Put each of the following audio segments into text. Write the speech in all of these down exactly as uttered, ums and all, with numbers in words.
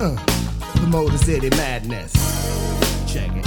Uh, the Motor City Madness. Check it.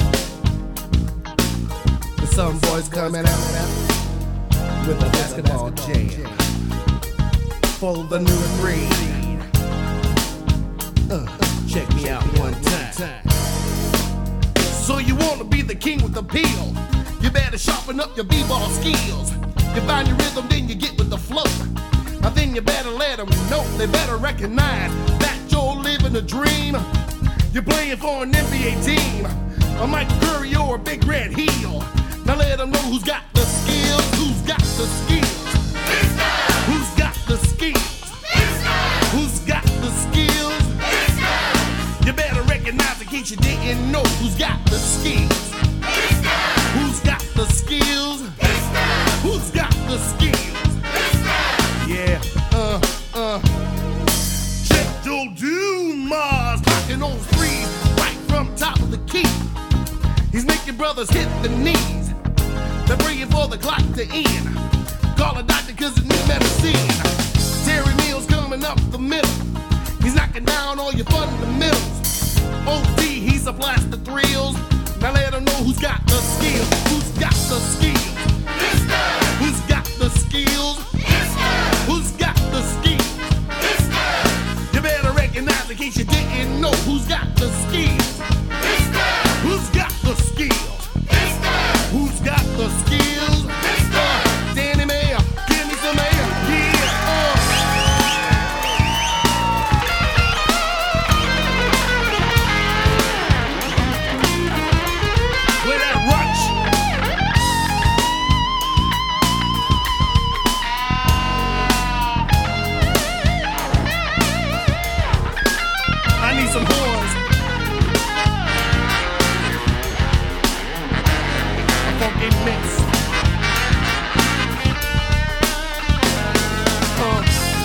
The Some Boys coming out with a basketball jam for the new breed. Uh, check me out one time. So you wanna be the king with appeal? You better sharpen up your b-ball skills. You find your rhythm, then you get with the flow. Now then you better let them know, they better recognize that you're living a dream. You're playing for an N B A team, a Michael Curry or a Big Red Heel. Now let them know who's got the skills, who's got the skills, who's got the skills, who's got the skills. You better recognize in case you didn't know who's got the skills, who's got the skills, who's got the skills. Yeah, uh, uh. Check Joe Dumas, knocking on threes right from top of the key. He's making brothers hit the knees. They're praying for the clock to end. Call a doctor cause it needs medicine. Terry Mills coming up the middle. He's knocking down all your fundamentals. O T, he supplies the thrills. Now let him know who's got the skills. Who's got the skills? Who's got the skills? Who's got the skills? You better recognize in case you didn't know who's got the skills. Who's got the skills? Who's got the skills? Uh, Danny Mayer, give me some air. Yeah, uh. Play that Rush. I need some horns. A funky mix. Uh.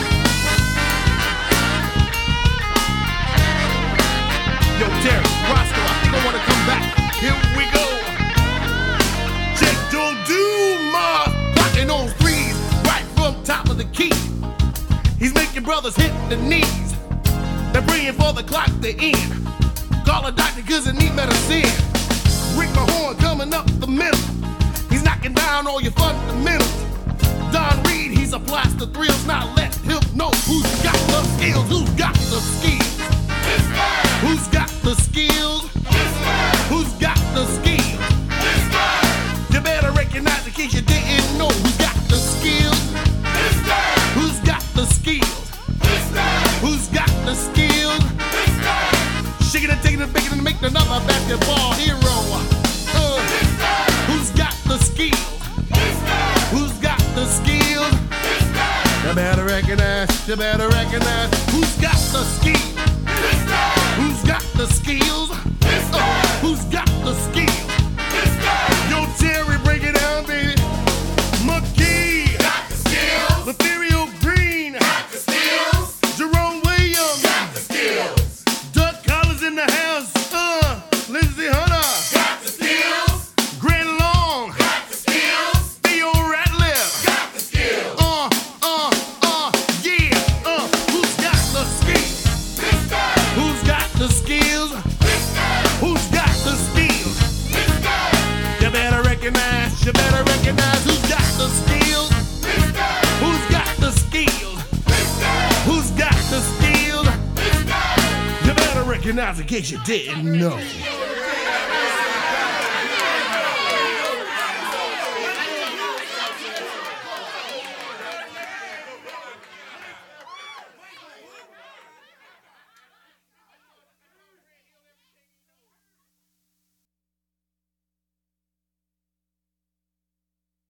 Yo, Terry, Roscoe, I think I wanna come back. Here we go. Check Joe Dumas, blocking on threes right from top of the key. He's making brothers hit the knees. They're praying for the clock to end. Call a doctor cause it need medicine. Rick Mahorn coming up the middle. He's knocking down all your fundamentals. Don Reed, he supplies the thrills. Now let him know who's got the skills. Who's got the skills? Who's got the skills? Who's got the skills? You better recognize in case you didn't know who's got the skills. Who's got the skills? Who's got the skills? Shaking and taking and baking and making another basketball hero. Uh, who's got the skills? Who's got the skills? You better recognize, you better recognize who's got the skills? Who's got the skills? Uh, who's got the skills? Yo, Terry, break it down, baby. McGee got the skills. Ethereal Green got the skills. Jerome Williams got the skills. Doug Collins in the house. Uh, Lindsey Hunter got the skills. Grant Long got the skills. Theo Ratliff got the skills. Uh, uh, uh, yeah. Uh, who's got the skills? Who's got the skills? Who's got the skills? You better recognize, you better recognize who's got the skills. Who's got the skills? Who's got the skills? You better recognize in case you didn't know.